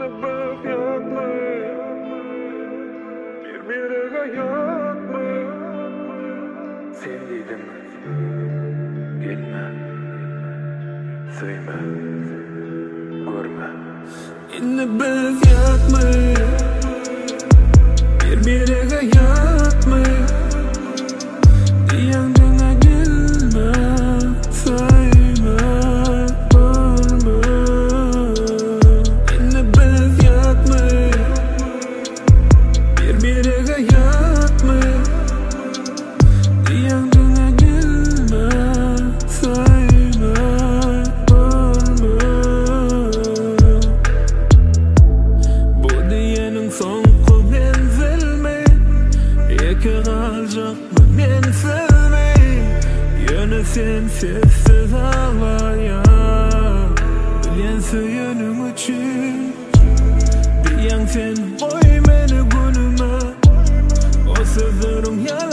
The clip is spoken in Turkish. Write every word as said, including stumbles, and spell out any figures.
Sebep yok mu? Birbirine yok mu? Sevdim, gitme, sevme, görme. Yine biz yok mu? Birbirine yok mu? Yanına gelme, sevme, görme. Yine biz yok mu? Birbirine yok mu? Yanına gelme, sevme, görme. Bu diyenin son menzilme, yeke kalacak mı menzilme? Yönü sen sessiz ağlaya, bilen söyünüm için. Diyen sen koy beni günüme, o sözlerim ya